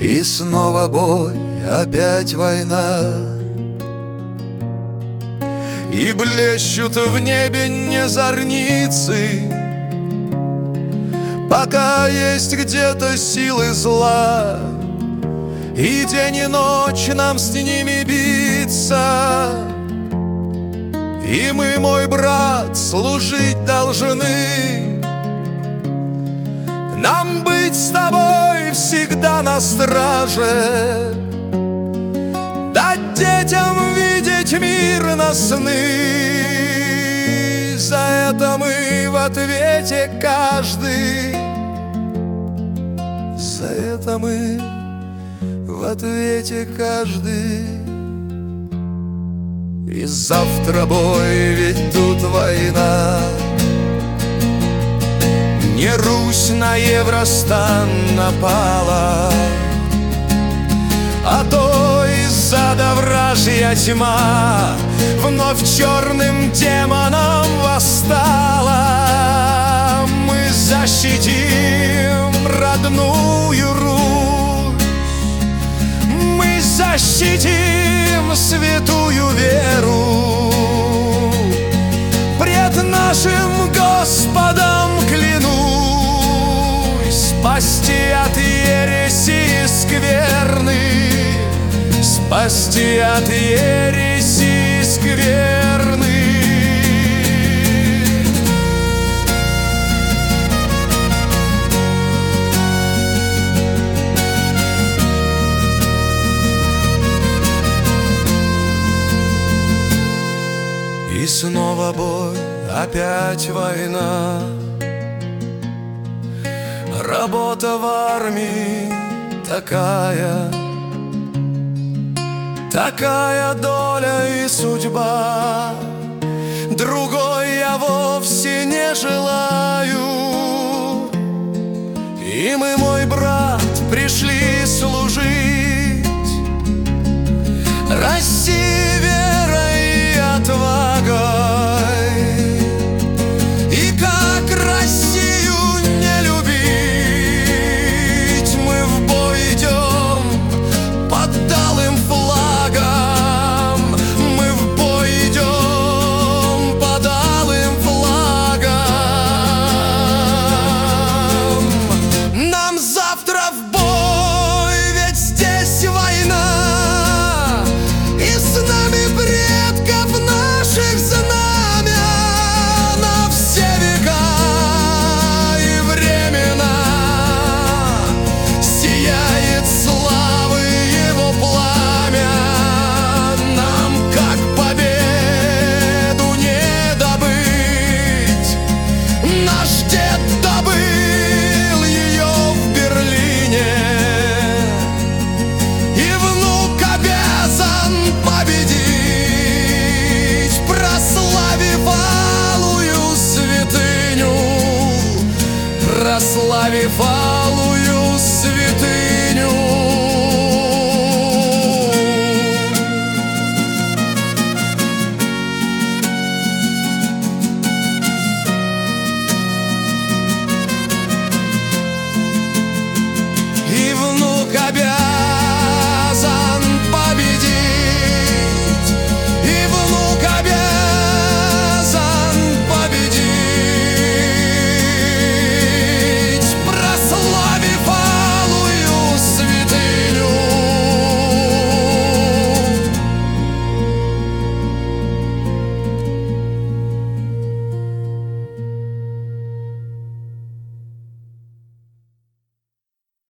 И снова бой, опять война. И блещут в небе не зорницы, пока есть где-то силы зла. И день и ночь нам с ними биться. И мы, мой брат, служить должны. Нам быть с тобой всегда на страже, дать детям видеть мир на сны. За это мы в ответе каждый. За это мы в ответе каждый. И завтра бой, ведь тут война. Не Русь на Евростан напала, а то из-за вражья тьма вновь черным демоном восстала. Мы защитим родную Русь, мы защитим святую веру. Пред нашим Господом клянусь спасти от ереси скверны, спасти от ереси скверны. И снова бой, опять война. Работа в армии такая, такая доля и судьба. Другой я вовсе не желаю. И мы, мой брат, пришли служить России верой и отвагой. И как Россию не любить? Мы в бой идем под алым флагом. Мы в бой идем под алым флагом. Нам завтра в бой, ведь здесь война. И с нами предков наших знамя на все века и времена. Сияет славы его пламя. Нам, как победу, не добыть. Наш дед добыл ее в Берлине, и внук обязан победить, прославив алую святыню, прославив